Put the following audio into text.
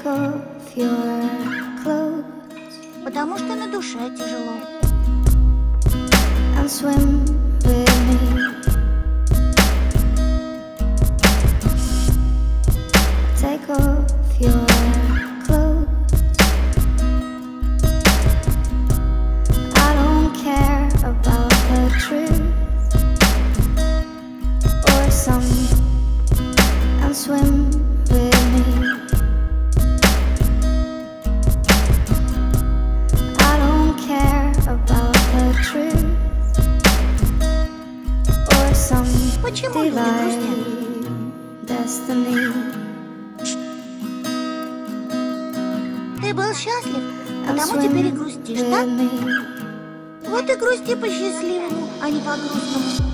Take off your clothes Потому что на душе тяжело. and swim with me. Take off your clothes. I don't care about the truth or some, and swim with me. I don't care about the truth or some Почему люди грустят? divine destiny. Ты был счастлив, And потому теперь и swim грустишь, with так? me. Вот и грусти по счастливому, а не по грустному.